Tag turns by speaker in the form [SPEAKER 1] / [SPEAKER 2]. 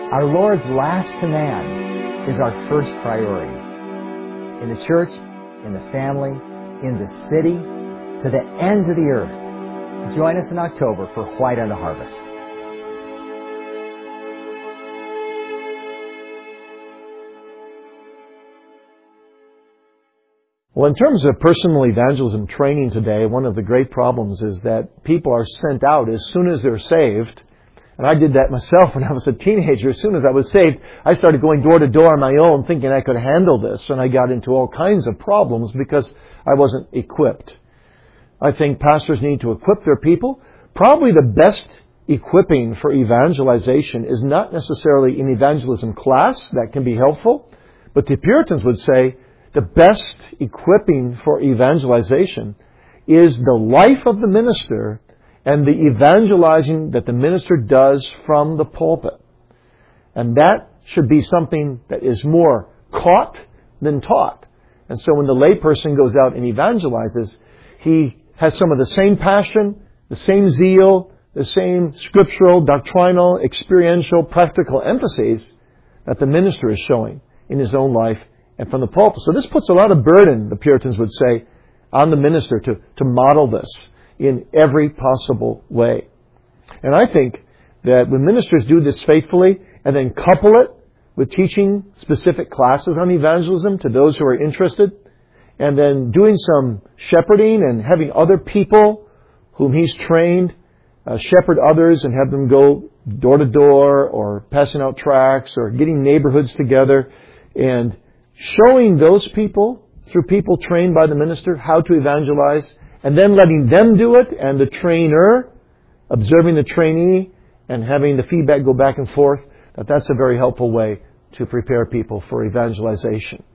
[SPEAKER 1] Our Lord's last command is our first priority. In the church, in the family, in the city, to the ends of the earth. Join us in October for White on the Harvest.
[SPEAKER 2] Well, in terms of personal evangelism training today, one of the great problems is that people are sent out as soon as they're saved. And I did that myself when I was a teenager. As soon as I was saved, I started going door to door on my own, thinking I could handle this. And I got into all kinds of problems because I wasn't equipped. I think pastors need to equip their people. Probably the best equipping for evangelization is not necessarily an evangelism class. That can be helpful. But the Puritans would say the best equipping for evangelization is the life of the minister and the evangelizing that the minister does from the pulpit. And that should be something that is more caught than taught. And so when the layperson goes out and evangelizes, he has some of the same passion, the same zeal, the same scriptural, doctrinal, experiential, practical emphases that the minister is showing in his own life and from the pulpit. So this puts a lot of burden, the Puritans would say, on the minister to model this in every possible way. And I think that when ministers do this faithfully and then couple it with teaching specific classes on evangelism to those who are interested, and then doing some shepherding and having other people whom he's trained shepherd others and have them go door to door or passing out tracts or getting neighborhoods together and showing those people, through people trained by the minister, how to evangelize, and then letting them do it, and the trainer observing the trainee and having the feedback go back and forth, that's a very helpful way to prepare people for evangelization.